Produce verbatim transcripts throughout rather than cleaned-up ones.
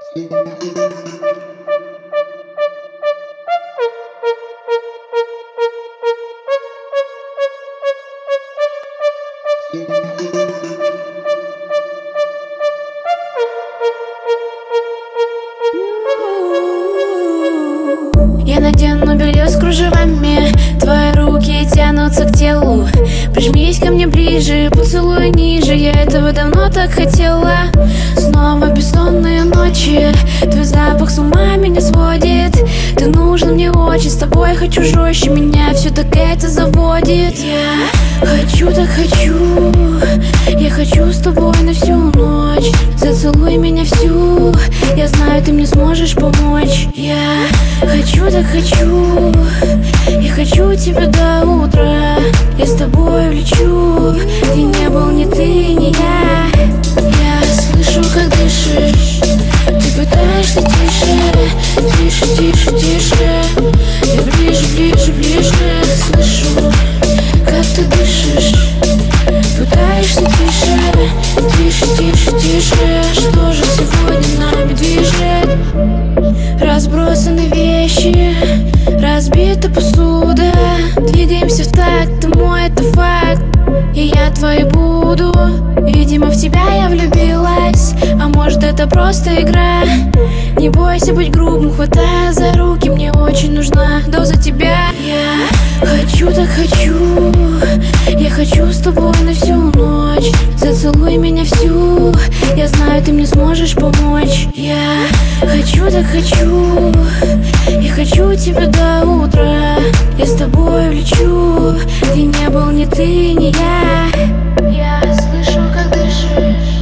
Я надену белье с кружевами, твои руки тянутся к телу. Прижмись ко мне ближе, поцелуй ниже, я этого давно так хотела. Снова бессонные ночи, твой запах с ума меня сводит. Ты нужен мне очень, с тобой хочу жестче, меня все так это заводит. Я хочу, так хочу, я хочу с тобой на всю ночь. Зацелуй меня всю, я знаю, ты мне сможешь помочь. Я хочу, так хочу, я хочу тебя до утра. Я с тобой влечу, где не был ни ты, ни я. Я слышу, как дышишь, ты пытаешься тише, тише, тише, тише. Я ближе, ближе, ближе, слышу, как ты дышишь. Пытаешься тише, тише, тише, тише. Что же сегодня нами движет? Разбросаны вещи, разбита посуда. Двигаемся в такт, ты мой, это факт. И я твой буду. Видимо, в тебя я влюбилась, а может, это просто игра. Не бойся быть грубым, хватая за руки, мне очень нужна доза тебя. Я хочу, так хочу, я хочу с тобой на всю ночь. Зацелуй меня всю, я знаю, ты мне сможешь помочь. Я хочу, так хочу, я хочу тебя до утра. Я с тобой влечу, где не был ни ты, ни я. Я слышу, как дышишь,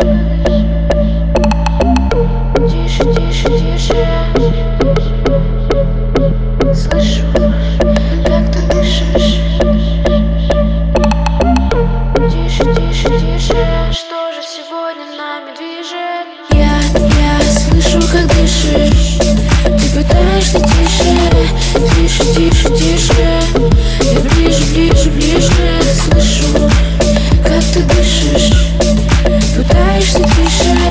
тише, тише, тише. Слышу, как ты дышишь, тише, тише, тише. Что же сегодня нами движет? Я, я слышу, как дышишь, ты пытаешься тише, тише, тише, тише. Я ближе, ближе, ближе, слышу, как ты дышишь. Пытаешься тише,